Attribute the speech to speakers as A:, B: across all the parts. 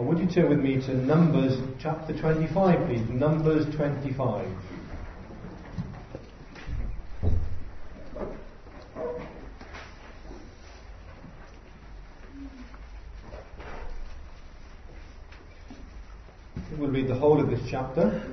A: would you turn with me to Numbers chapter 25, please? Numbers 25. We'll read the whole of this chapter.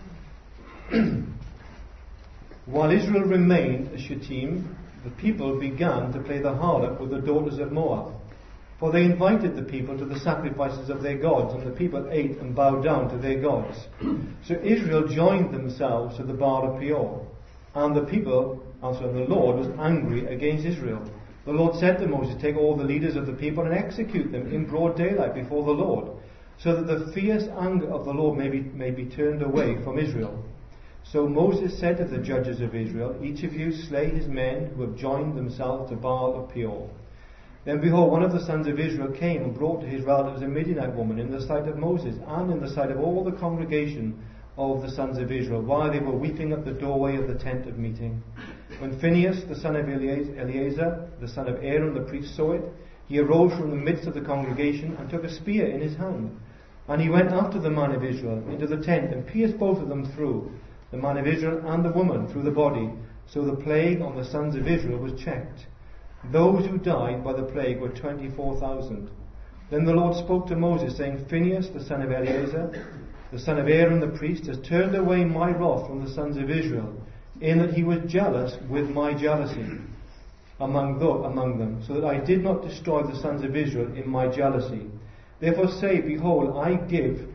A: While Israel remained at Shittim, the people began to play the harlot with the daughters of Moab. For they invited the people to the sacrifices of their gods, and the people ate and bowed down to their gods. So Israel joined themselves to the Baal of Peor. And the Lord was angry against Israel. The Lord said to Moses, take all the leaders of the people and execute them in broad daylight before the Lord, so that the fierce anger of the Lord may be turned away from Israel. So Moses said to the judges of Israel, each of you slay his men who have joined themselves to Baal of Peor. Then behold, one of the sons of Israel came and brought to his relatives a Midianite woman in the sight of Moses and in the sight of all the congregation of the sons of Israel, while they were weeping at the doorway of the tent of meeting. When Phinehas, the son of Eleazar, the son of Aaron the priest, saw it, he arose from the midst of the congregation and took a spear in his hand. And he went after the man of Israel into the tent and pierced both of them through, the man of Israel and the woman, through the body. So the plague on the sons of Israel was checked. Those who died by the plague were 24,000. Then the Lord spoke to Moses, saying, Phinehas, the son of Eleazar, the son of Aaron the priest, has turned away my wrath from the sons of Israel, in that he was jealous with my jealousy among them, so that I did not destroy the sons of Israel in my jealousy. Therefore say, Behold, I give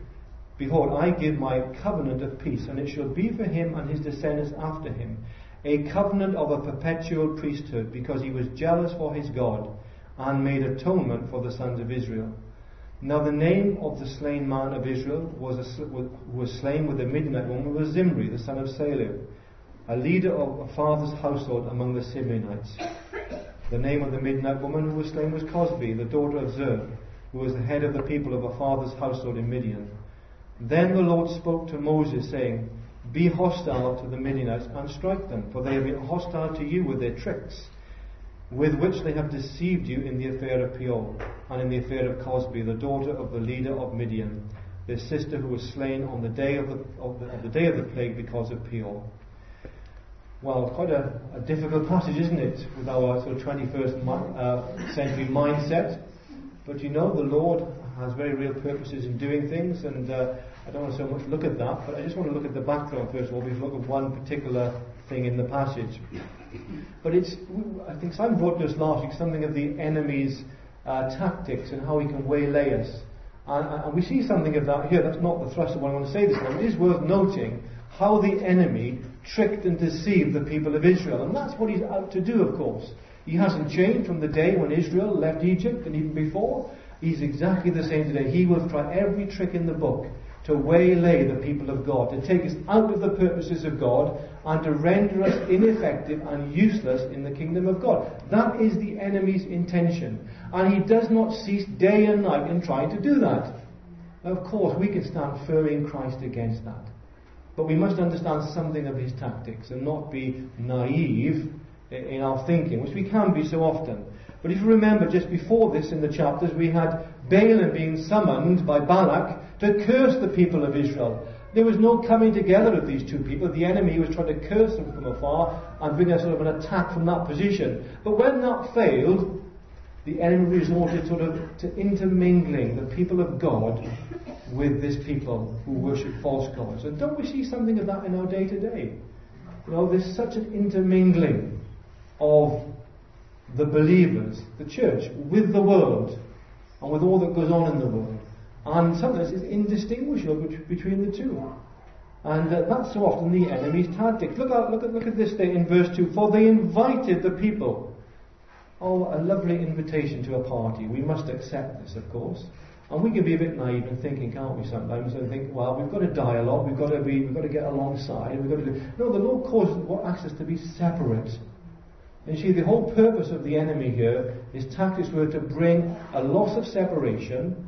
A: my covenant of peace, and it shall be for him and his descendants after him, a covenant of a perpetual priesthood, because he was jealous for his God, and made atonement for the sons of Israel. Now the name of the slain man of Israel who was slain with the Midianite woman was Zimri, the son of Salem, a leader of a father's household among the Simeonites. The name of the Midianite woman who was slain was Cosbi, the daughter of Zer, who was the head of the people of a father's household in Midian. Then the Lord spoke to Moses, saying, Be hostile to the Midianites and strike them, for they have been hostile to you with their tricks, with which they have deceived you in the affair of Peor, and in the affair of Cosbi, the daughter of the leader of Midian, their sister who was slain on the day of the plague because of Peor. Well, quite a difficult passage, isn't it, with our sort of 21st century mindset. But you know, the Lord has very real purposes in doing things, and I don't want to so much look at that, but I just want to look at the background first of all, before we look at one particular thing in the passage. But I think Simon brought to us last week something of the enemy's tactics and how he can waylay us. And we see something of that here. That's not the thrust of what I want to say this morning. It is worth noting how the enemy tricked and deceived the people of Israel. And that's what he's out to do, of course. He hasn't changed from the day when Israel left Egypt and even before. He's exactly the same today. He will try every trick in the book to waylay the people of God, to take us out of the purposes of God, and to render us ineffective and useless in the kingdom of God. That is the enemy's intention. And he does not cease day and night in trying to do that. Of course, we can stand firm in Christ against that. But we must understand something of his tactics and not be naive in our thinking, which we can be so often. But if you remember, just before this in the chapters, we had Balaam being summoned by Balak to curse the people of Israel. There was no coming together of these two people. The enemy was trying to curse them from afar and bring a sort of an attack from that position. But when that failed, the enemy resorted to intermingling the people of God with this people who worship false gods. And don't we see something of that in our day to day? You know, there's such an intermingling of the believers, the church, with the world and with all that goes on in the world. And sometimes it's indistinguishable between the two. And that's so often the enemy's tactic. Look at this day in verse 2. For they invited the people. Oh, a lovely invitation to a party. We must accept this, of course. And we can be a bit naive in thinking, can't we, sometimes, and think, well, we've got a dialogue, we've got to get alongside, we've got to do... No, the Lord asks us to be separate. And you see, the whole purpose of the enemy here, his tactics were to bring a loss of separation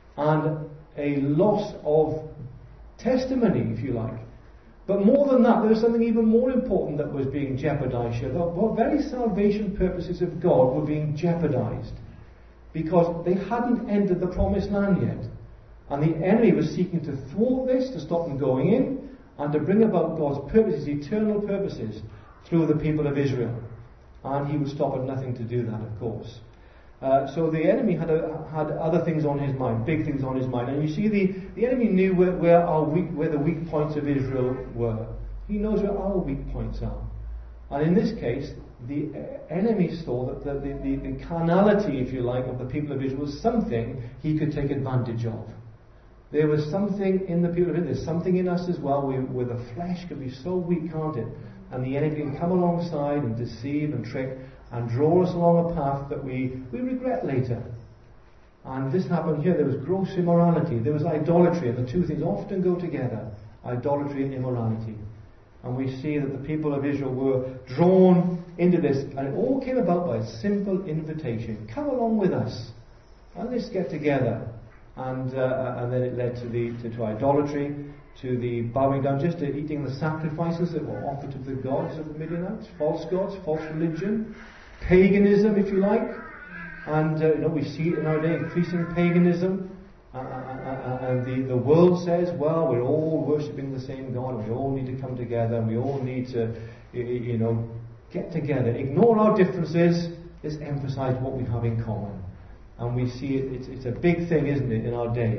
A: and a loss of testimony, if you like. But more than that, there was something even more important that was being jeopardized here. The very salvation purposes of God were being jeopardized because they hadn't entered the promised land yet. And the enemy was seeking to thwart this, to stop them going in, and to bring about God's purposes, eternal purposes, through the people of Israel. And he would stop at nothing to do that, of course. So the enemy had other things on his mind, big things on his mind. And you see, the enemy knew where the weak points of Israel were. He knows where our weak points are. And in this case, the enemy saw that the carnality, if you like, of the people of Israel was something he could take advantage of. There was something in the people of Israel, there's something in us as well, where the flesh can be so weak, can't it? And the enemy can come alongside and deceive and trick and draw us along a path that we regret later. And this happened here. There was gross immorality. There was idolatry. And the two things often go together. Idolatry and immorality. And we see that the people of Israel were drawn into this. And it all came about by a simple invitation. Come along with us. And let's get together. And then it led to idolatry, to the bowing down, just to eating the sacrifices that were offered to the gods of the Midianites, false gods, false religion, paganism, if you like. And we see it in our day, increasing paganism. And the world says, well, we're all worshipping the same God, and we all need to come together, and we all need to, get together. Ignore our differences. Let's emphasize what we have in common. And we see it's a big thing, isn't it, in our day.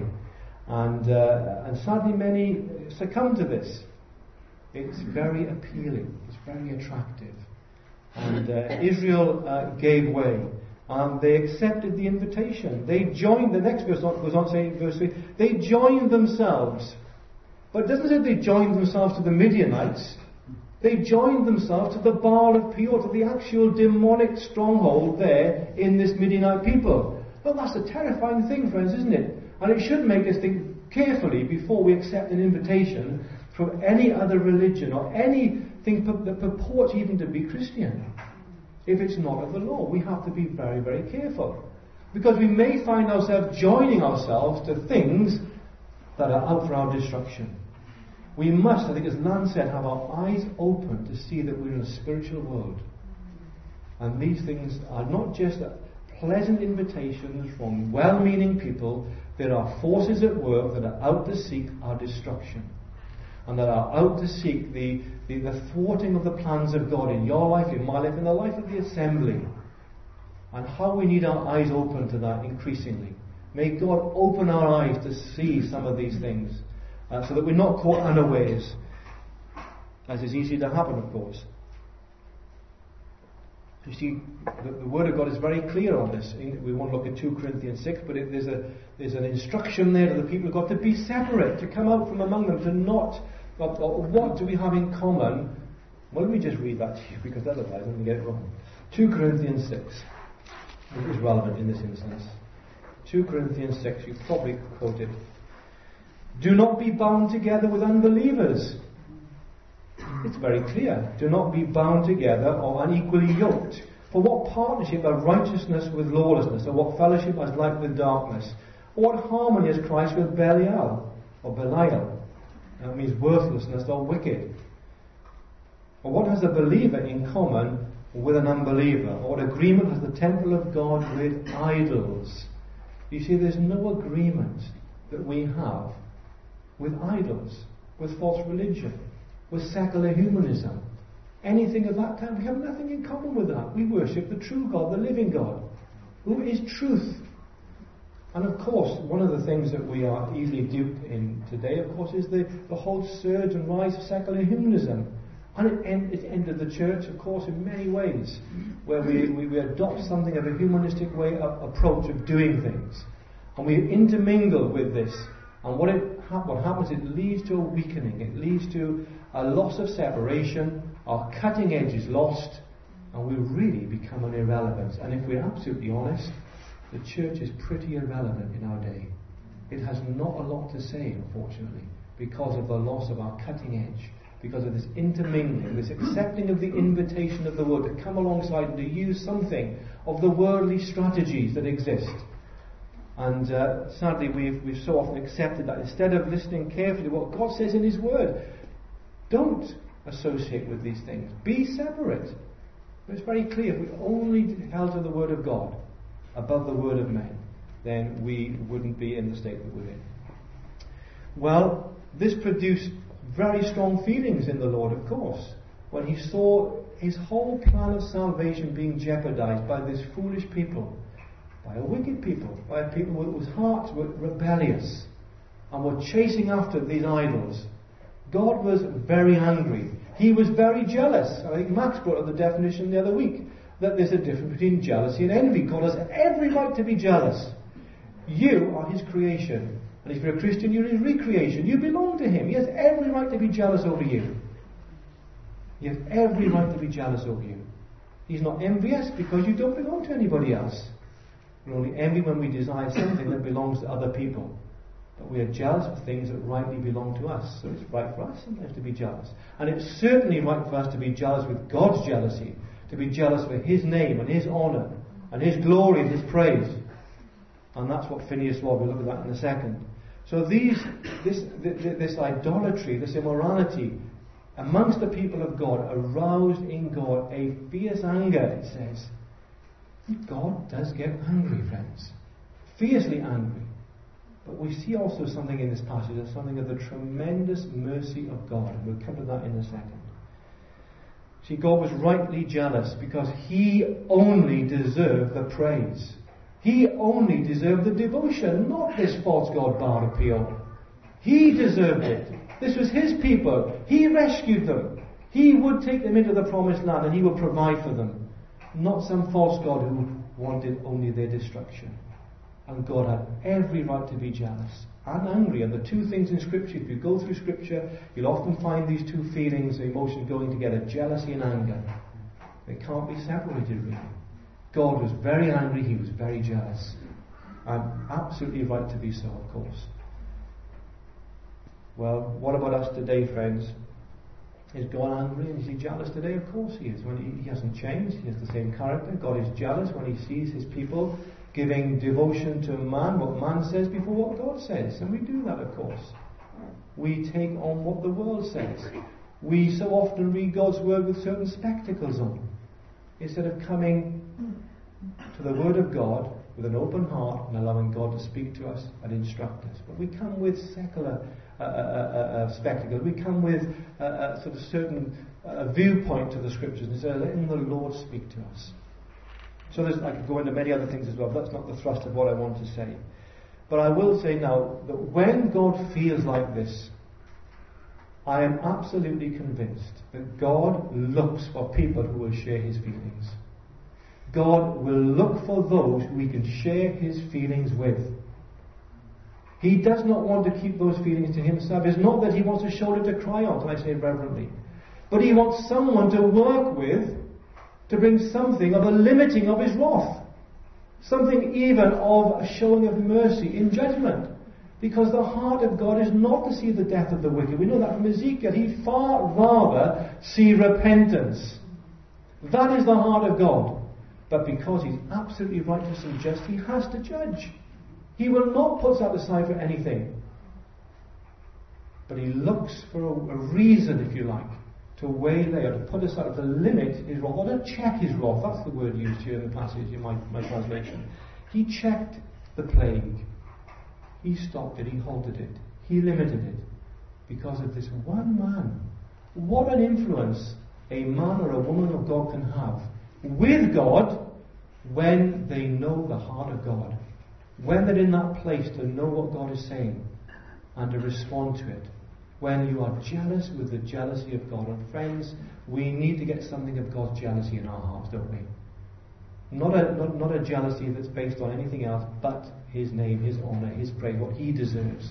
A: And sadly many succumb to this. It's very appealing. It's very attractive. And Israel gave way. And they accepted the invitation. They joined, the next verse goes on saying, verse 3, they joined themselves. But it doesn't say they joined themselves to the Midianites. They joined themselves to the Baal of Peor, to the actual demonic stronghold there in this Midianite people. Well, that's a terrifying thing, friends, isn't it? And it should make us think carefully before we accept an invitation from any other religion or anything that purports even to be Christian. If it's not of the Lord, we have to be very, very careful. Because we may find ourselves joining ourselves to things that are out for our destruction. We must, I think as Nan said, have our eyes open to see that we're in a spiritual world. And these things are not just pleasant invitations from well-meaning people. There are forces at work that are out to seek our destruction. And that are out to seek the thwarting of the plans of God in your life, in my life, in the life of the assembly. And how we need our eyes open to that increasingly. May God open our eyes to see some of these things, so that we're not caught unawares, as is easy to happen, of course. You see, the Word of God is very clear on this. We won't look at 2 Corinthians 6, but there's an instruction there to the people of God to be separate, to come out from among them, to not... What do we have in common? Well, let me just read that to you, because otherwise I'm going to get it wrong. 2 Corinthians 6. It is relevant in this instance. 2 Corinthians 6, you probably quoted. Do not be bound together with unbelievers. It's very clear. Do not be bound together or unequally yoked. For what partnership has righteousness with lawlessness? Or what fellowship has light with darkness? Or what harmony has Christ with Belial? Or Belial? That means worthlessness or wicked. Or what has a believer in common with an unbeliever? Or what agreement has the temple of God with idols? You see, there's no agreement that we have with idols, with false religion, with secular humanism. Anything of that kind. We have nothing in common with that. We worship the true God, the living God, who is truth. And of course, one of the things that we are easily duped in today, of course, is the whole surge and rise of secular humanism. And it entered the church, of course, in many ways, where we adopt something of a humanistic approach of doing things. And we intermingle with this. And what happens, it leads to a weakening. It leads to a loss of separation. Our cutting edge is lost. And we really become an irrelevance. And if we're absolutely honest, the church is pretty irrelevant in our day. It has not a lot to say, unfortunately, because of the loss of our cutting edge, because of this intermingling, this accepting of the invitation of the word to come alongside and to use something of the worldly strategies that exist. And sadly, we've so often accepted that instead of listening carefully to what God says in His Word. Don't associate with these things. Be separate. It's very clear. If we only held to the Word of God above the word of men, then we wouldn't be in the state that we're in. Well, this produced very strong feelings in the Lord, of course, when he saw his whole plan of salvation being jeopardized by this foolish people, by a wicked people, by a people whose hearts were rebellious and were chasing after these idols. God was very angry. He was very jealous. I think Max brought up the definition the other week, that there's a difference between jealousy and envy. God has every right to be jealous. You are his creation. And if you're a Christian, you're his recreation. You belong to him. He has every right to be jealous over you. He has every right to be jealous over you. He's not envious because you don't belong to anybody else. We're only envy when we desire something that belongs to other people. But we are jealous of things that rightly belong to us. So it's right for us sometimes to be jealous. And it's certainly right for us to be jealous with God's jealousy. To be jealous for his name and his honour and his glory and his praise. And that's what Phinehas was. We'll look at that in a second. So this idolatry, this immorality amongst the people of God aroused in God a fierce anger, it says. God does get angry, friends. Fiercely angry. But we see also something in this passage, something of the tremendous mercy of God. And we'll come to that in a second. See, God was rightly jealous because he only deserved the praise. He only deserved the devotion, not this false god Baal Peor. He deserved it. This was his people. He rescued them. He would take them into the promised land and he would provide for them. Not some false god who wanted only their destruction. And God had every right to be jealous and angry. And the two things in Scripture, if you go through Scripture, you'll often find these two feelings, emotions going together, jealousy and anger. They can't be separated, really. God was very angry, he was very jealous. And absolutely right to be so, of course. Well, what about us today, friends? Is God angry and is he jealous today? Of course he is. When he hasn't changed, he has the same character. God is jealous when he sees his people giving devotion to man, what man says before what God says. And we do that, of course. We take on what the world says. We so often read God's word with certain spectacles on, instead of coming to the word of God with an open heart and allowing God to speak to us and instruct us. But we come with secular spectacles. We come with a sort of certain viewpoint to the scriptures instead of letting the Lord speak to us. So I could go into many other things as well, but that's not the thrust of what I want to say. But I will say now that when God feels like this, I am absolutely convinced that God looks for people who will share his feelings. God will look for those who he can share his feelings with. He does not want to keep those feelings to himself. It's not that he wants a shoulder to cry on, and I say reverently. But he wants someone to work with to bring something of a limiting of his wrath. Something even of a showing of mercy in judgment. Because the heart of God is not to see the death of the wicked. We know that from Ezekiel. He'd far rather see repentance. That is the heart of God. But because he's absolutely righteous and just, he has to judge. He will not put that aside for anything. But he looks for a reason, if you like, to waylay or to put aside, to limit his wrath, or to check his wrath. That's the word used here in the passage in my translation. He checked the plague. He stopped it, he halted it, he limited it. Because of this one man. What an influence a man or a woman of God can have with God when they know the heart of God. When they're in that place to know what God is saying and to respond to it. When you are jealous with the jealousy of God. And friends, we need to get something of God's jealousy in our hearts, don't we? Not a jealousy that's based on anything else but his name, his honour, his praise, what he deserves.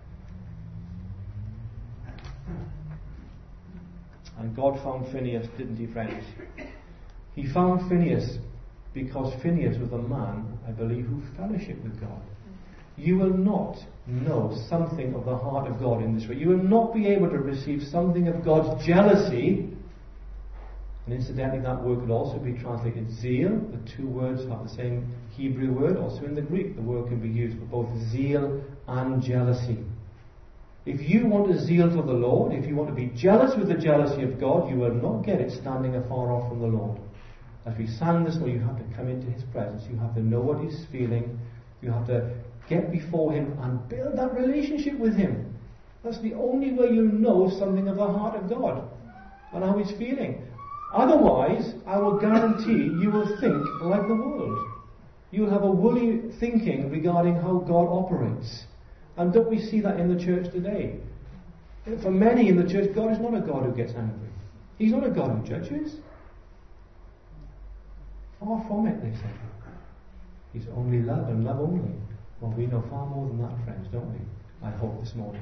A: And God found Phinehas, didn't he, friends? He found Phinehas because Phinehas was a man, I believe, who fellowshiped with God. You will not know something of the heart of God in this way. You will not be able to receive something of God's jealousy. And incidentally, that word could also be translated zeal. The two words have the same Hebrew word. Also in the Greek, the word can be used for both zeal and jealousy. If you want a zeal for the Lord, if you want to be jealous with the jealousy of God, you will not get it standing afar off from the Lord. As we sang this morning, you have to come into his presence. You have to know what he's feeling. You have to get before him and build that relationship with him. That's the only way you know something of the heart of God and how He's feeling. Otherwise, I will guarantee you will think like the world. You will have a woolly thinking regarding how God operates. And don't we see that in the church today? For many in the church, God is not a God who gets angry. He's not a God who judges. Far from it, they say. He's only love and love only. Well, we know far more than that, friends, don't we? I hope this morning.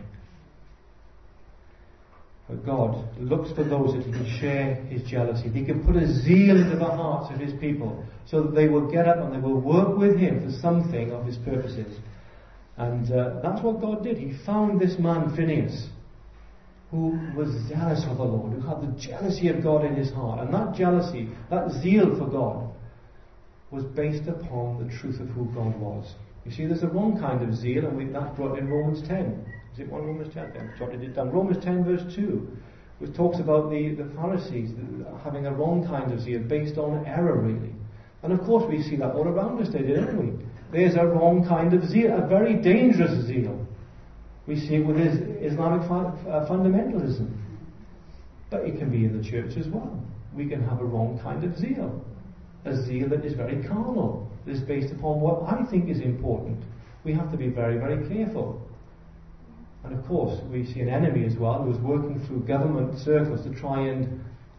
A: But God looks for those that He can share His jealousy. He can put a zeal into the hearts of His people so that they will get up and they will work with Him for something of His purposes. And that's what God did. He found this man, Phinehas, who was zealous for the Lord, who had the jealousy of God in his heart. And that jealousy, that zeal for God, was based upon the truth of who God was. You see, there's a wrong kind of zeal, and that's brought in Romans 10. Is it one Romans 10? I've jotted it down. Romans 10 verse 2, which talks about the Pharisees having a wrong kind of zeal based on error, really. And of course we see that all around us today, don't we? There's a wrong kind of zeal, a very dangerous zeal. We see it with Islamic fundamentalism. But it can be in the church as well. We can have a wrong kind of zeal. A zeal that is very carnal, that is based upon what I think is important. We have to be very, very careful. And of course, we see an enemy as well who is working through government circles to try and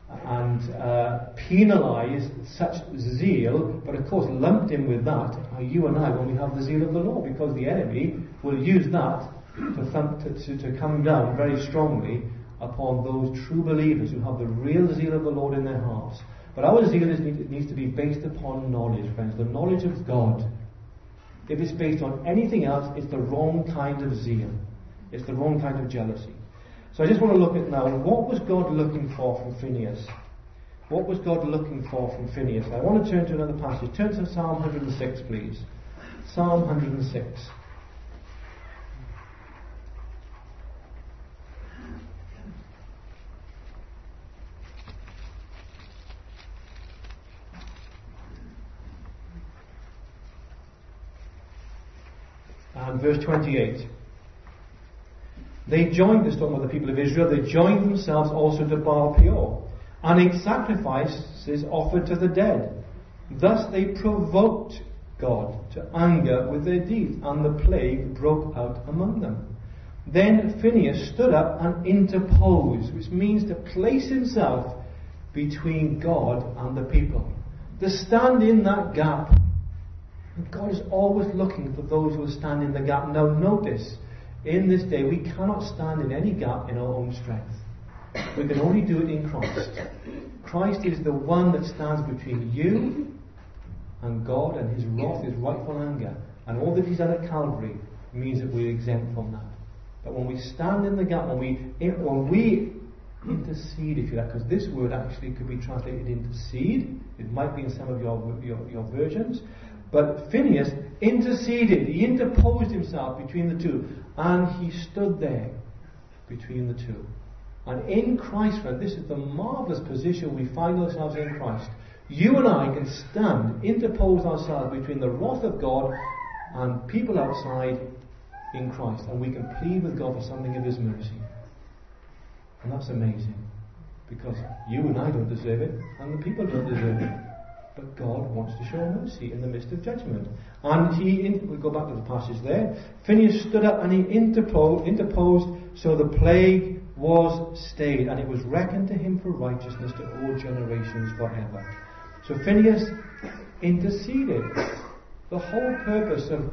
A: penalise such zeal, but of course lumped in with that are you and I when we have the zeal of the Lord, because the enemy will use that to come down very strongly upon those true believers who have the real zeal of the Lord in their hearts. But our zeal needs to be based upon knowledge, friends, the knowledge of God. If it's based on anything else, it's the wrong kind of zeal. It's the wrong kind of jealousy. So I just want to look at now, what was God looking for from Phinehas? What was God looking for from Phinehas? I want to turn to another passage. Turn to Psalm 106, please. Psalm 106. And verse 28. They joined, this talking about the people of Israel, they joined themselves also to Baal Peor, and ate sacrifices offered to the dead. Thus they provoked God to anger with their deeds, and the plague broke out among them. Then Phinehas stood up and interposed, which means to place himself between God and the people, to stand in that gap. And God is always looking for those who will stand in the gap. Now notice, in this day we cannot stand in any gap in our own strength. We can only do it in Christ. Christ is the one that stands between you and God, and His wrath, His rightful anger. And all that He's done at Calvary means that we're exempt from that. But when we stand in the gap, when we intercede, if you like, because this word actually could be translated intercede. It might be in some of your versions. But Phinehas interceded. He interposed himself between the two. And he stood there between the two. And in Christ, friend, this is the marvellous position we find ourselves in Christ. You and I can stand, interpose ourselves between the wrath of God and people outside in Christ. And we can plead with God for something of His mercy. And that's amazing. Because you and I don't deserve it, and the people don't deserve it. But God wants to show mercy in the midst of judgment. And we'll go back to the passage there. Phinehas stood up and he interposed, so the plague was stayed, and it was reckoned to him for righteousness to all generations forever. So Phinehas interceded. The whole purpose of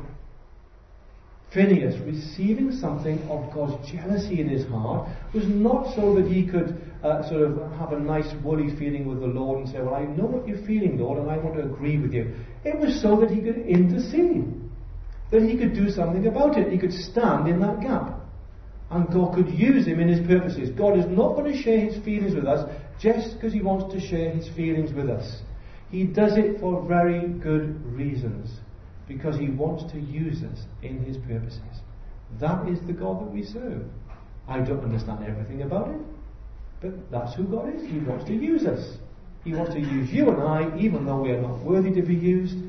A: Phinehas receiving something of God's jealousy in his heart was not so that he could sort of have a nice woolly feeling with the Lord and say, well, I know what you're feeling, Lord, and I want to agree with you. It was so that he could intercede, that he could do something about it. He could stand in that gap, and God could use him in His purposes. God is not going to share His feelings with us just because He wants to share His feelings with us. He does it for very good reasons, because He wants to use us in His purposes. That is the God that we serve. I don't understand everything about it, but that's who God is. He wants to use us. He wants to use you and I, even though we are not worthy to be used.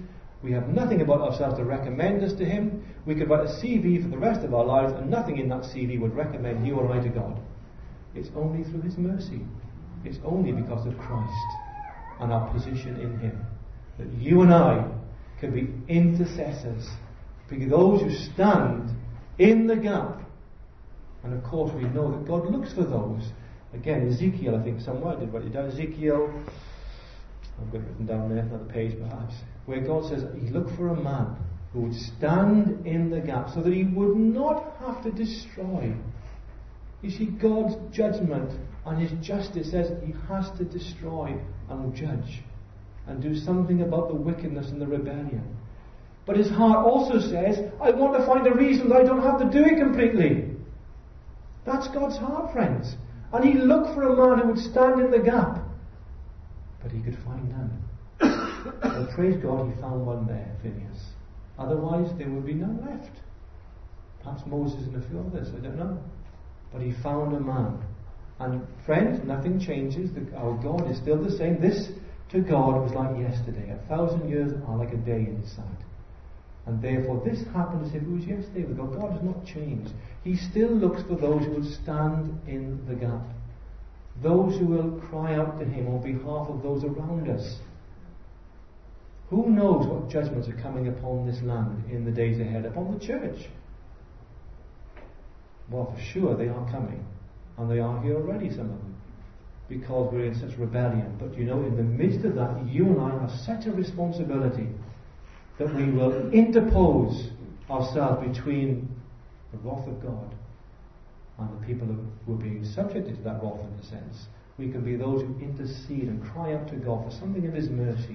A: We have nothing about ourselves to recommend us to him. We could write a CV for the rest of our lives, and nothing in that CV would recommend you or I to God. It's only through his mercy. It's only because of Christ and our position in him that you and I can be intercessors, be those who stand in the gap. And of course we know that God looks for those. Again, Ezekiel, I think somewhere I did write it down. Ezekiel, I've got it written down there, another page perhaps, where God says he looked for a man who would stand in the gap so that he would not have to destroy. You see, God's judgment and his justice says he has to destroy and judge and do something about the wickedness and the rebellion. But his heart also says, I want to find a reason that I don't have to do it completely. That's God's heart, friends. And he looked for a man who would stand in the gap. But he could find none. Well, praise God, he found one there, Phinehas. Otherwise, there would be none left. Perhaps Moses and a few others, I don't know. But he found a man. And friends, nothing changes. Our God is still the same. This to God was like yesterday. 1,000 years are like a day in his sight. And therefore this happened as if it was yesterday with God. God has not changed. He still looks for those who will stand in the gap. Those who will cry out to him on behalf of those around us. Who knows what judgments are coming upon this land in the days ahead, upon the church? Well, for sure they are coming. And they are here already, some of them. Because we're in such rebellion. But you know, in the midst of that, you and I have such a responsibility that we will interpose ourselves between the wrath of God and the people who are being subjected to that wrath, in a sense. We can be those who intercede and cry out to God for something of his mercy,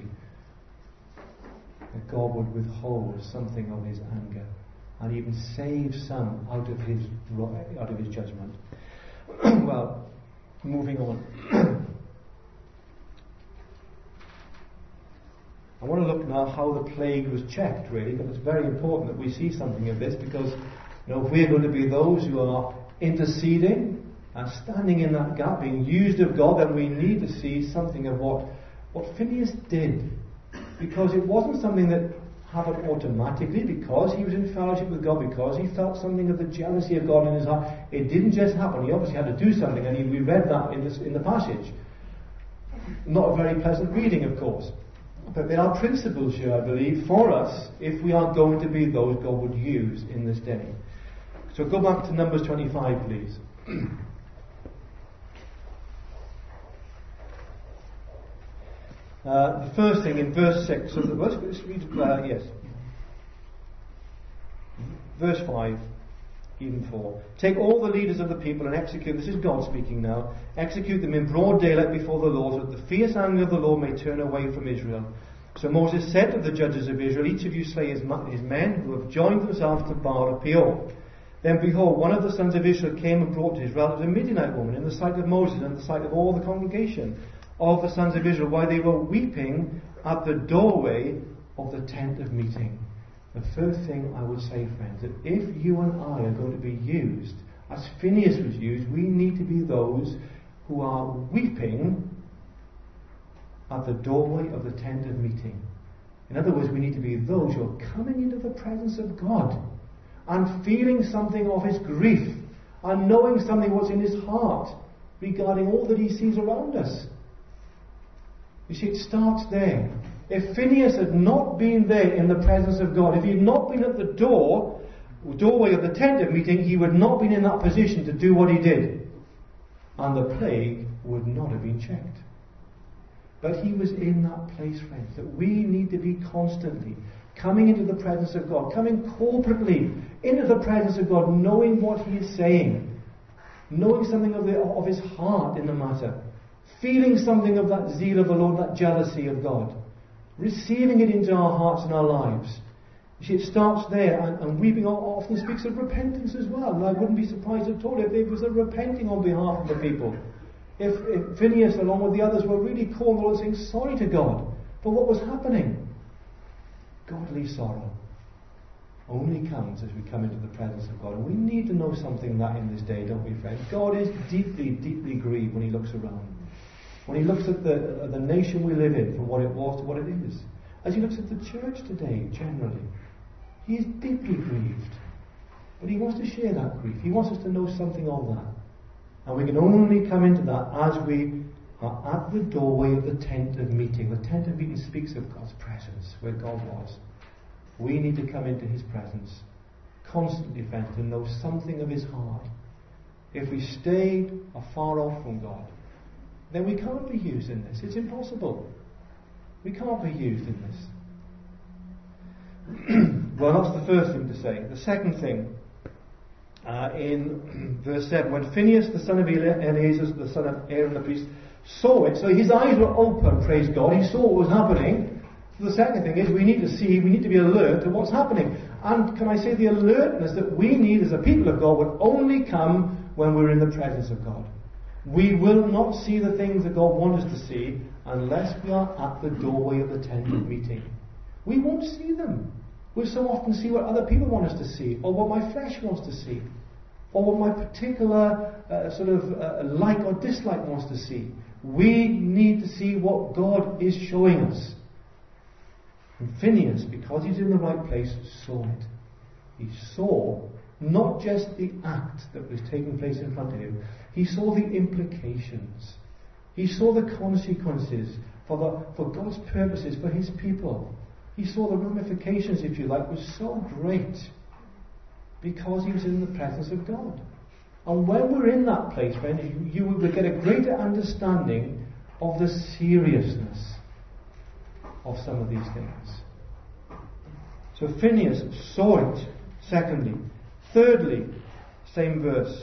A: that God would withhold something of his anger and even save some out of his judgment. Well, moving on. I want to look now how the plague was checked, really, but it's very important that we see something of this, because if we're going to be those who are interceding and standing in that gap, being used of God, then we need to see something of what Phinehas did. Because it wasn't something that happened automatically, because he was in fellowship with God, because he felt something of the jealousy of God in his heart. It didn't just happen. He obviously had to do something, and we read that in the passage. Not a very pleasant reading, of course. But there are principles here, I believe, for us if we are going to be those God would use in this day. So go back to Numbers 25, please. The first thing in verse 6 of the verse, verse 5, even 4. Take all the leaders of the people and execute, this is God speaking now, execute them in broad daylight before the Lord, so that the fierce anger of the Lord may turn away from Israel. So Moses said to the judges of Israel, each of you slay his men who have joined themselves to Baal of Peor. Then behold, one of the sons of Israel came and brought to his relatives a Midianite woman in the sight of Moses and in the sight of all the congregation of the sons of Israel, while they were weeping at the doorway of the tent of meeting. The first thing I would say, friends, that if you and I are going to be used, as Phinehas was used, we need to be those who are weeping at the doorway of the tent of meeting. In other words, we need to be those who are coming into the presence of God and feeling something of his grief and knowing something what's in his heart regarding all that he sees around us. You see, it starts there. If Phinehas had not been there in the presence of God, if he had not been at the doorway of the tent of meeting, he would not have been in that position to do what he did. And the plague would not have been checked. But he was in that place, friends, that we need to be constantly coming into the presence of God, coming corporately into the presence of God, knowing what he is saying, knowing something of his heart in the matter, feeling something of that zeal of the Lord, that jealousy of God, receiving it into our hearts and our lives. You see, it starts there, and weeping often speaks of repentance as well. And I wouldn't be surprised at all if there was a repenting on behalf of the people. If Phinehas, along with the others, were really calling the Lord, saying sorry to God for what was happening. Godly sorrow only comes as we come into the presence of God. And we need to know something of that in this day, don't we, friends? God is deeply, deeply grieved when he looks around. When he looks at the nation we live in, from what it was to what it is. as he looks at the church today, generally. He is deeply grieved. But he wants to share that grief. He wants us to know something of that. And we can only come into that as we are at the doorway of the tent of meeting. The tent of meeting speaks of God's presence, where God was. We need to come into his presence constantly, friends, to know something of his heart. If we stay afar off from God, then we can't be used in this. It's impossible. We can't be used in this. Well, that's the first thing to say. The second thing, in verse 7, when Phinehas, the son of Eleazar, the son of Aaron the priest, saw it, so his eyes were open, praise God, he saw what was happening. So the second thing is we need to be alert to what's happening. And can I say the alertness that we need as a people of God will only come when we're in the presence of God. We will not see the things that God wants us to see unless we are at the doorway of the tent of meeting. We won't see them. We'll so often see what other people want us to see, or what my flesh wants to see, or what my particular like or dislike wants to see. We need to see what God is showing us. And Phinehas, because he's in the right place, saw it. He saw not just the act that was taking place in front of him, he saw the implications. He saw the consequences for God's purposes, for his people. He saw the ramifications, if you like, was so great because he was in the presence of God. And when we're in that place, friends, you will get a greater understanding of the seriousness of some of these things. So Phinehas saw it, secondly. Thirdly, same verse.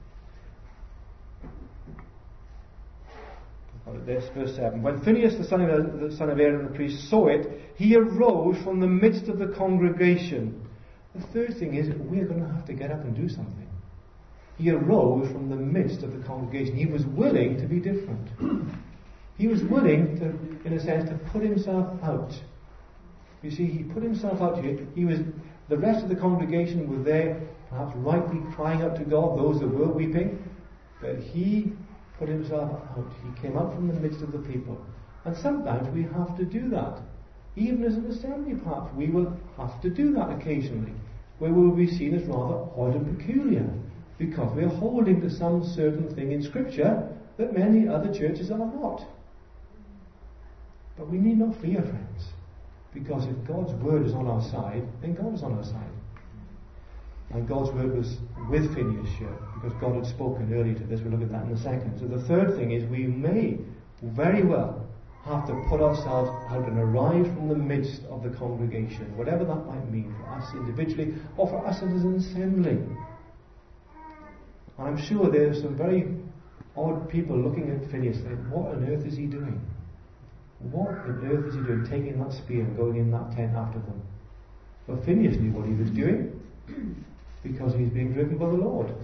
A: This verse 7. When Phinehas, the son of Aaron the priest, saw it, he arose from the midst of the congregation. The third thing is we're going to have to get up and do something. He arose from the midst of the congregation. He was willing to be different. He was willing to, in a sense, to put himself out. You see, he put himself out here. The rest of the congregation were there, perhaps rightly crying out to God, those that were weeping. But he put himself out. He came out from the midst of the people. And sometimes we have to do that. Even as an assembly, perhaps we will have to do that occasionally, where we will be seen as rather odd and peculiar, because we are holding to some certain thing in Scripture that many other churches are not. But we need not fear, friends, because if God's word is on our side, then God is on our side. And God's word was with Phinehas here, because God had spoken earlier to this. We'll look at that in a second. So the third thing is we may very well have to put ourselves out and arise from the midst of the congregation, whatever that might mean for us individually or for us as an assembly. And I'm sure there are some very odd people looking at Phinehas saying, what on earth is he doing? What on earth is he doing, taking that spear and going in that tent after them? Well, Phinehas knew what he was doing because he's being driven by the Lord.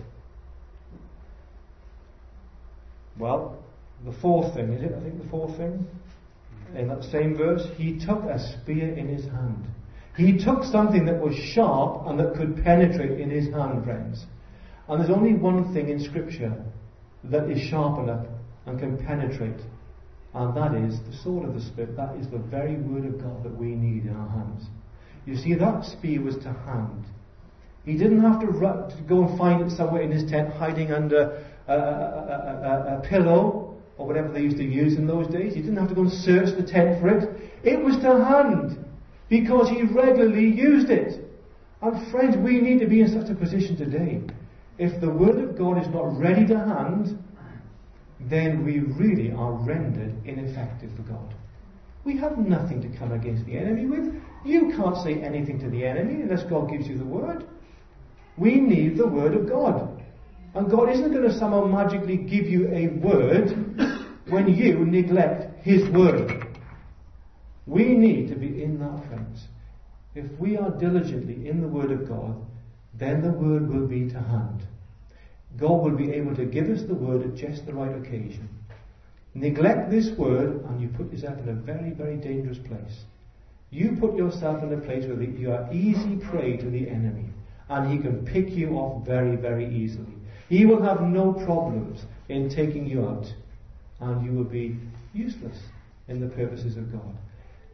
A: Well, the fourth thing, is it? I think the fourth thing. In that same verse, he took a spear in his hand. He took something that was sharp and that could penetrate in his hand, friends. And there's only one thing in Scripture that is sharp enough and can penetrate. And that is the sword of the Spirit. That is the very word of God that we need in our hands. You see, that spear was to hand. He didn't have to go and find it somewhere in his tent, hiding under a pillow, or whatever they used to use in those days. He didn't have to go and search the tent for it. It was to hand, because he regularly used it. And friends, we need to be in such a position today. If the Word of God is not ready to hand, then we really are rendered ineffective for God. We have nothing to come against the enemy with. You can't say anything to the enemy unless God gives you the Word. We need the Word of God. And God isn't going to somehow magically give you a word when you neglect His Word. We need to be in that, friends. If we are diligently in the Word of God, then the Word will be to hand. God will be able to give us the Word at just the right occasion. Neglect this Word and you put yourself in a very, very dangerous place. You put yourself in a place where you are easy prey to the enemy, and he can pick you off very, very easily. He will have no problems in taking you out, and you will be useless in the purposes of God.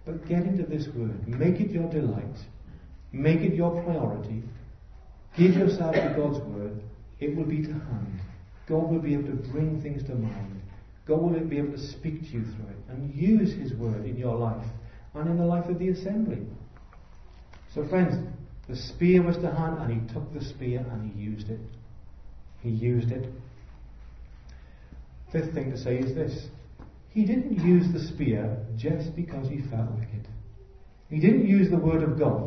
A: But get into this word. Make it your delight. Make it your priority. Give yourself to God's word. It will be to hand. God will be able to bring things to mind. God will be able to speak to you through it and use his word in your life and in the life of the assembly. So friends, the spear was to hand, and he took the spear and he used it. He used it. Fifth thing to say is this. He didn't use the spear just because he felt like it. He didn't use the word of God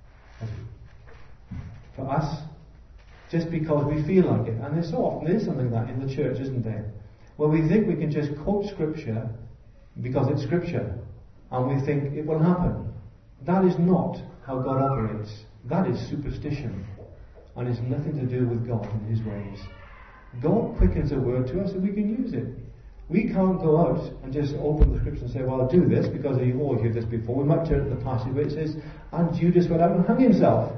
A: for us just because we feel like it. And there's so often there's something like that in the church, isn't there? Where we think we can just quote scripture because it's scripture and we think it will happen. That is not how God operates. That is superstition, and it's nothing to do with God and his ways. God quickens a word to us and we can use it. We can't go out and just open the scripture and say, well, I'll do this because you've all heard this before. We might turn to the passage where it says, and Judas went out and hung himself.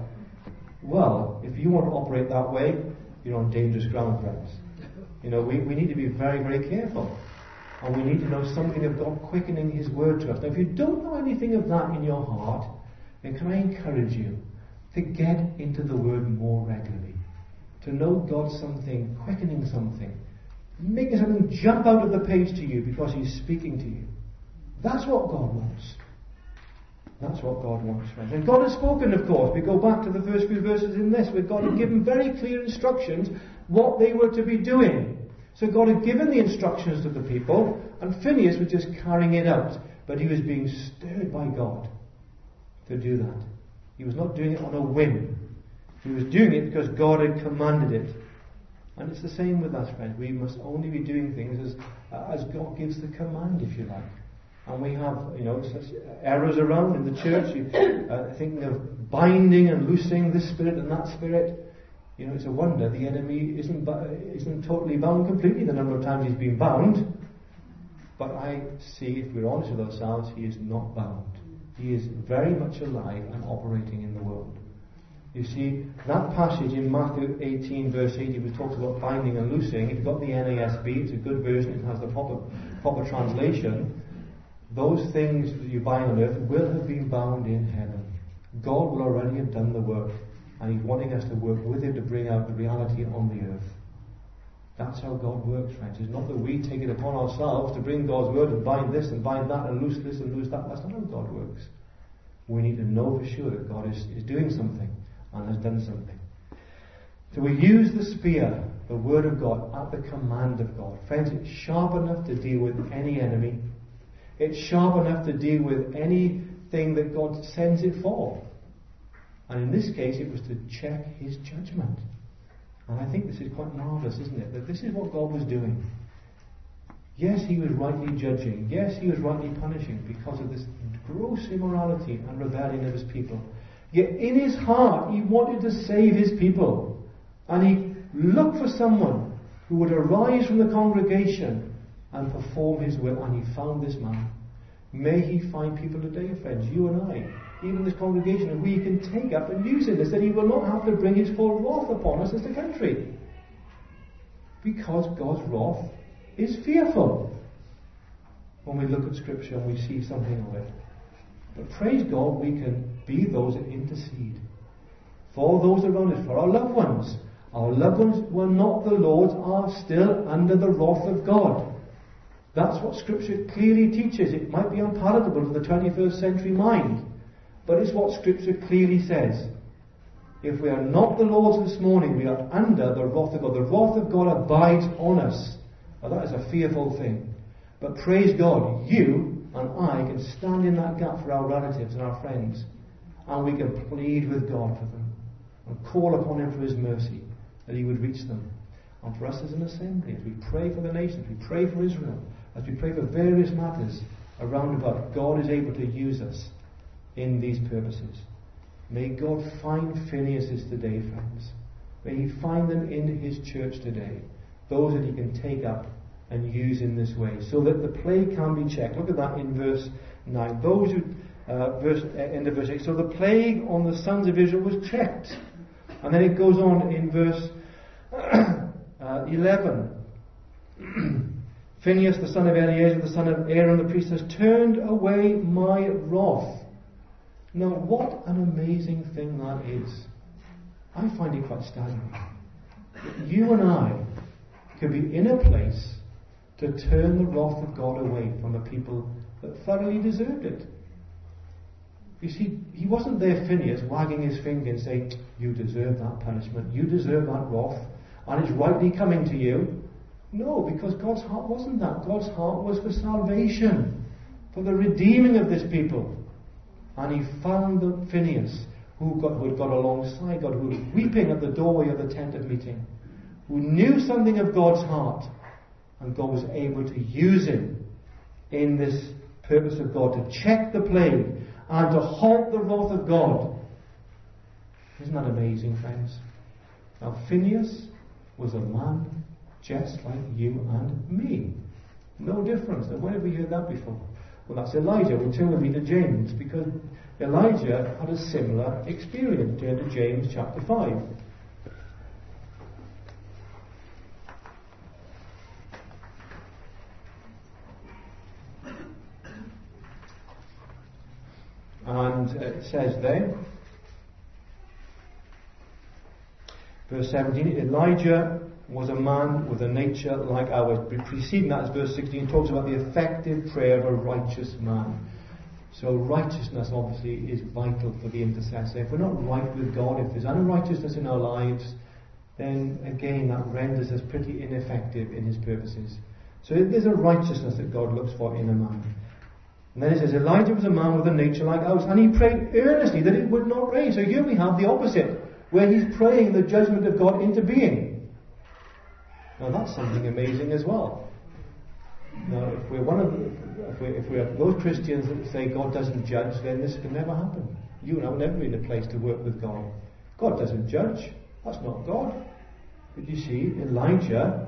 A: Well, if you want to operate that way, you're on dangerous ground, friends. You know, we need to be very, very careful. And we need to know something of God quickening his word to us. Now, if you don't know anything of that in your heart, then can I encourage you to get into the word more regularly. To know God something, quickening something, making something jump out of the page to you because he's speaking to you. That's what God wants. That's what God wants, friends. And God has spoken, of course. We go back to the first few verses in this, where God had given very clear instructions what they were to be doing. So God had given the instructions to the people, and Phinehas was just carrying it out. But he was being stirred by God to do that. He was not doing it on a whim. He was doing it because God had commanded it. And it's the same with us, friends. We must only be doing things as God gives the command, if you like. And we have, such errors around in the church. Thinking of binding and loosing this spirit and that spirit. It's a wonder the enemy isn't totally bound completely the number of times he's been bound. But I see, if we're honest with ourselves, he is not bound. He is very much alive and operating in the world. You see, that passage in Matthew 18 verse 80, which talks about binding and loosing, if you've got the NASB, it's a good version, it has the proper translation. Those things that you bind on earth will have been bound in heaven. God will already have done the work, and he's wanting us to work with him to bring out the reality on the earth. That's how God works, friends. It's not that we take it upon ourselves to bring God's word and bind this and bind that and loose this and loose that. That's not how God works. We need to know for sure that God is doing something and has done something. So we use the spear, the word of God, at the command of God. Friends, it's sharp enough to deal with any enemy. It's sharp enough to deal with anything that God sends it for. And in this case, it was to check his judgment. And I think this is quite marvellous, isn't it? That this is what God was doing. Yes, he was rightly judging. Yes, he was rightly punishing because of this gross immorality and rebellion of his people. Yet in his heart, he wanted to save his people. And he looked for someone who would arise from the congregation and perform his will. And he found this man. May he find people today, friends, you and I, even this congregation, and we can take up and use in this, that he will not have to bring his full wrath upon us as the country. Because God's wrath is fearful when we look at Scripture and we see something of it. But praise God, we can be those that intercede for those around us, for our loved ones. Our loved ones who are not the Lord's are still under the wrath of God. That's what Scripture clearly teaches. It might be unpalatable to the 21st century mind, but it's what Scripture clearly says. If we are not the Lord's this morning, we are under the wrath of God. The wrath of God abides on us. Now that is a fearful thing. But praise God, you and I can stand in that gap for our relatives and our friends. And we can plead with God for them. And call upon him for his mercy, that he would reach them. And for us as an assembly, as we pray for the nations, we pray for Israel, as we pray for various matters around about, God is able to use us in these purposes. May God find Phinehas's today, friends. May he find them in his church today. Those that he can take up and use in this way, so that the plague can be checked. Look at that in verse 9. Those who, end of verse 8. So the plague on the sons of Israel was checked. And then it goes on in verse 11. Phinehas, the son of Eleazar, the son of Aaron, the priest, has turned away my wrath. Now, what an amazing thing that is. I find it quite staggering. You and I could be in a place to turn the wrath of God away from the people that thoroughly deserved it. You see, he wasn't there, Phinehas, wagging his finger and saying, you deserve that punishment, you deserve that wrath, and it's rightly coming to you. No, because God's heart wasn't that. God's heart was for salvation, for the redeeming of this people. And he found the Phinehas, who had got alongside God, who was weeping at the doorway of the tent of meeting, who knew something of God's heart, and God was able to use him in this purpose of God, to check the plague and to halt the wrath of God. Isn't that amazing, friends? Now, Phinehas was a man just like you and me. No difference. Now, where have we heard that before? Well, that's Elijah. We'll turn with me to James, because Elijah had a similar experience. Turn to James chapter 5. And it says there, verse 17, Elijah was a man with a nature like ours. Preceding that is verse 16, talks about the effective prayer of a righteous man. So righteousness obviously is vital for the intercessor. If we're not right with God, if there's unrighteousness in our lives, then again that renders us pretty ineffective in his purposes. So there's a righteousness that God looks for in a man. And then it says, Elijah was a man with a nature like ours, and he prayed earnestly that it would not rain. So here we have the opposite, where he's praying the judgment of God into being. Now that's something amazing as well. Now, if we're those Christians that say God doesn't judge, then this can never happen. You and I will never be in a place to work with God. God doesn't judge. That's not God. But you see, Elijah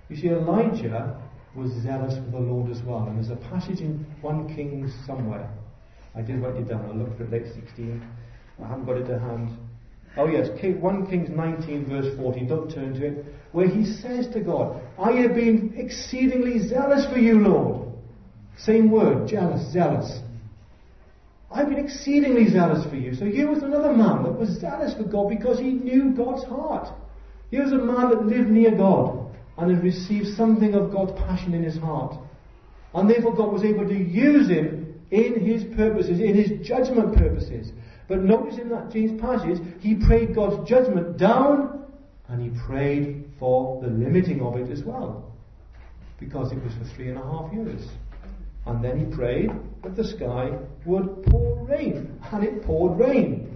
A: was zealous for the Lord as well. And there's a passage in 1 Kings somewhere. I did write it down. I looked for it late 16. I haven't got it to hand. Oh yes, 1 Kings 19 verse 14. Don't turn to it. Where he says to God, I have been exceedingly zealous for you, Lord. Same word, jealous, zealous. I've been exceedingly zealous for you. So here was another man that was zealous for God because he knew God's heart. Here was a man that lived near God and had received something of God's passion in his heart. And therefore God was able to use him in his purposes, in his judgment purposes. But notice in that James passage, he prayed God's judgment down, and he prayed for the limiting of it as well, because it was for 3.5 years. And then he prayed that the sky would pour rain, and it poured rain.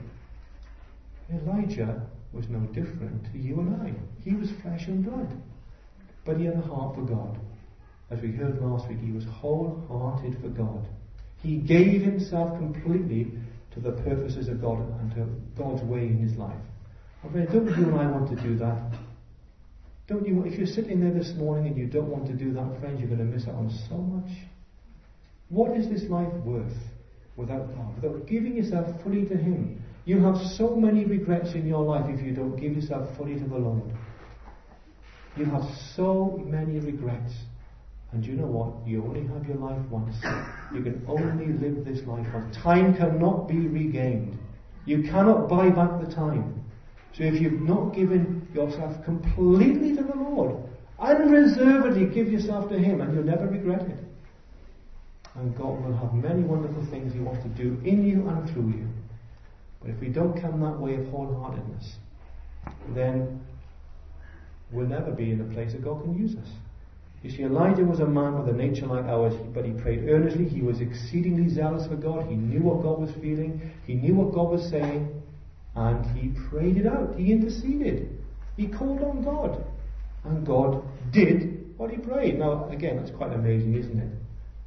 A: Elijah was no different to you and I. He was flesh and blood, but he had a heart for God. As we heard last week, he was wholehearted for God. He gave himself completely to the purposes of God and to God's way in his life. Don't you and I want to do that? Don't you? If you're sitting there this morning and you don't want to do that, friends, you're going to miss out on so much. What is this life worth without God? Without giving yourself fully to him? You have so many regrets in your life if you don't give yourself fully to the Lord. You have so many regrets. And you know what? You only have your life once. You can only live this life once. Time cannot be regained. You cannot buy back the time. So if you've not given yourself completely to the Lord, unreservedly give yourself to him, and you'll never regret it. And God will have many wonderful things he wants to do in you and through you. But if we don't come that way of wholeheartedness, then we'll never be in a place that God can use us. You see, Elijah was a man with a nature like ours, but he prayed earnestly. He was exceedingly zealous for God. He knew what God was feeling. He knew what God was saying. And he prayed it out. He interceded. He called on God. And God did what he prayed. Now, again, that's quite amazing, isn't it?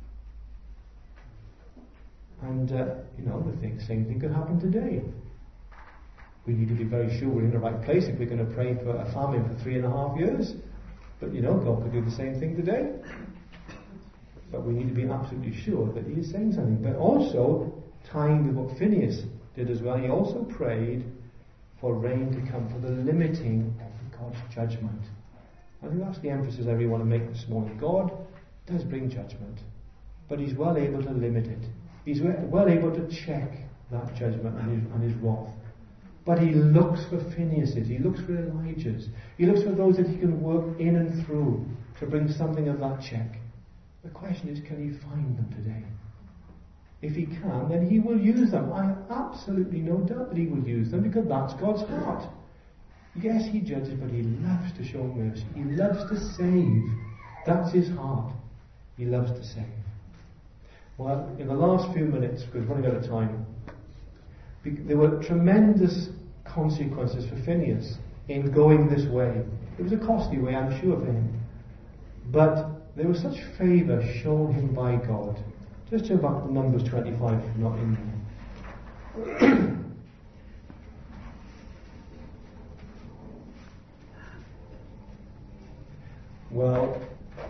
A: And, the same thing could happen today. We need to be very sure we're in the right place if we're going to pray for a famine for 3.5 years. But God could do the same thing today. But we need to be absolutely sure that he is saying something. But also, tying with what Phinehas did as well, he also prayed for rain to come, for the limiting of God's judgment. I think that's the emphasis I really want to make this morning. God does bring judgment. But he's well able to limit it. He's well able to check that judgment and his wrath. But he looks for Phinehas's, he looks for Elijah's, he looks for those that he can work in and through to bring something of that check. The question is, can he find them today? If he can, then he will use them. I have absolutely no doubt that he will use them, because that's God's heart. Yes, he judges, but he loves to show mercy. He loves to save. That's his heart. He loves to save. Well, in the last few minutes, because we're running out of time, there were tremendous consequences for Phinehas in going this way. It was a costly way, I'm sure, for him. But there was such favour shown him by God. Just turn back to Numbers 25, if not in there. Well,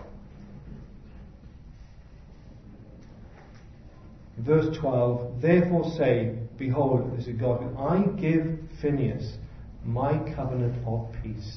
A: verse 12, therefore say, behold, this is God, I give Phinehas my covenant of peace.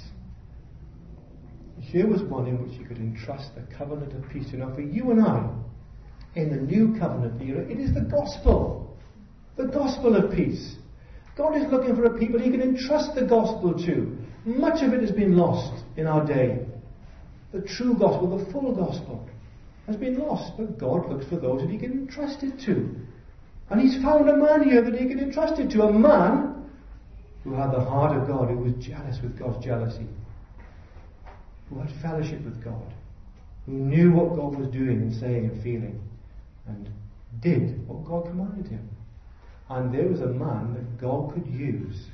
A: Here was one in which he could entrust the covenant of peace to. Now, for you and I, in the new covenant era, it is the gospel of peace. God is looking for a people he can entrust the gospel to. Much of it has been lost in our day. The true gospel, the full gospel, has been lost, but God looks for those that he can entrust it to. And he's found a man here that he can entrust it to, a man who had the heart of God, who was jealous with God's jealousy, who had fellowship with God, who knew what God was doing and saying and feeling, and did what God commanded him. And there was a man that God could use.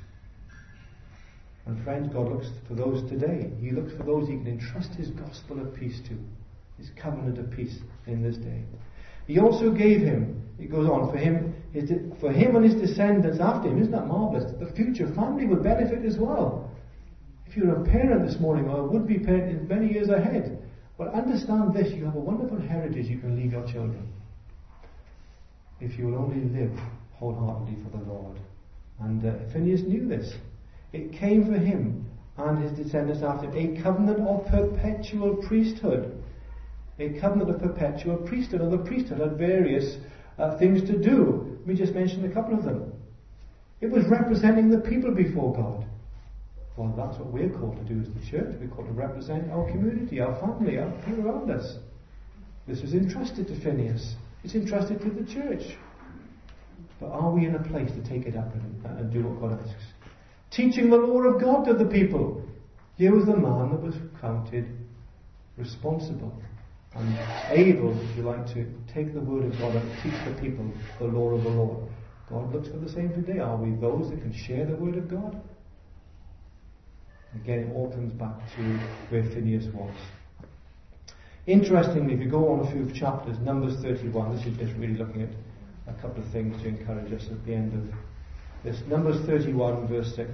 A: And friends, God looks for those today. He looks for those he can entrust his gospel of peace to, his covenant of peace in this day. He also gave him, it goes on, for him and his descendants after him. Isn't that marvellous? The future family will benefit as well. If you're a parent this morning, or a would-be parent in many years ahead, well, understand this, you have a wonderful heritage you can leave your children. If you will only live wholeheartedly for the Lord. And Phinehas knew this. It came for him and his descendants after him, a covenant of perpetual priesthood. A covenant of perpetual priesthood. Now, the priesthood had various things to do. Let me just mention a couple of them. It was representing the people before God. Well, that's what we're called to do as the church. We're called to represent our community, our family, our people around us. This was entrusted to Phinehas. It's entrusted to the church. But are we in a place to take it up and do what God asks? Teaching the law of God to the people. Here was the man that was counted responsible and able, if you like, to take the word of God and teach the people the law of the Lord. God looks for the same today. Are we those that can share the word of God? Again, it all comes back to where Phinehas was. Interestingly, if you go on a few chapters, Numbers 31, this is just really looking at a couple of things to encourage us at the end of this. Numbers 31, verse 6.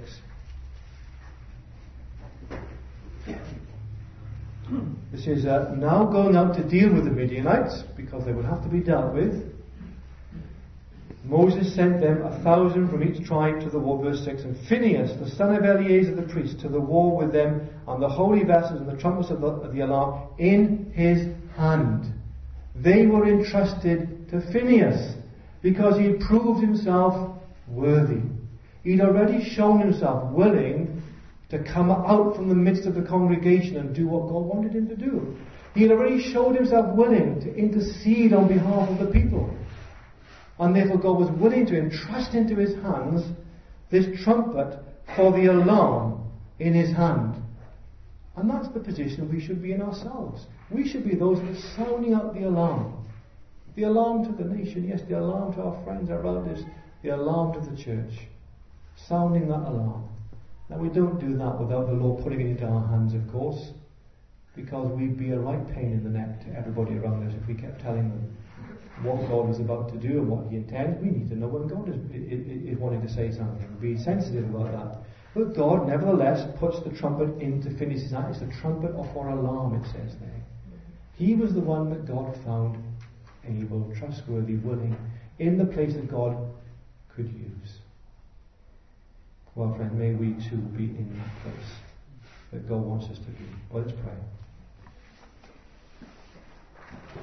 A: This is now going out to deal with the Midianites, because they would have to be dealt with. Moses sent them 1,000 from each tribe to the war, verse 6. And Phinehas, the son of Eleazar the priest, to the war with them, and the holy vessels and the trumpets of the alarm in his hand. They were entrusted to Phinehas, because he proved himself worthy. He'd already shown himself willing to come out from the midst of the congregation and do what God wanted him to do. He had already showed himself willing to intercede on behalf of the people. And therefore God was willing to entrust into his hands this trumpet for the alarm in his hand. And that's the position we should be in ourselves. We should be those that are sounding out the alarm. The alarm to the nation, yes, the alarm to our friends, our relatives, the alarm to the church. Sounding that alarm. Now, we don't do that without the Lord putting it into our hands, of course, because we'd be a right pain in the neck to everybody around us if we kept telling them what God was about to do and what he intends. We need to know when God is wanting to say something. Be sensitive about that. But God, nevertheless, puts the trumpet into Phinehas' hand. It's the trumpet for alarm, it says there. He was the one that God found able, trustworthy, willing, in the place that God could use. Well, friend, may we too be in that place that God wants us to be. Well, let's pray.